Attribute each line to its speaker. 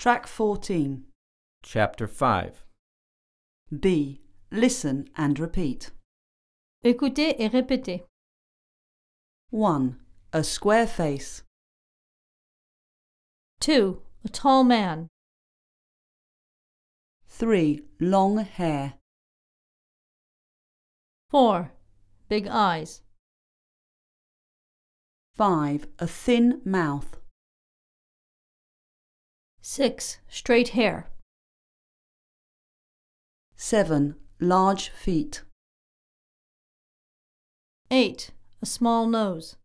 Speaker 1: Track 14.
Speaker 2: Chapter 5.
Speaker 1: B. Listen and repeat.
Speaker 3: Écoutez et répétez.
Speaker 1: 1. A square face.
Speaker 3: 2. A tall man.
Speaker 1: 3. Long hair.
Speaker 3: 4. Big eyes.
Speaker 1: 5. A thin mouth.
Speaker 3: 6. Straight hair.
Speaker 1: 7. Large feet.
Speaker 3: 8. A small nose.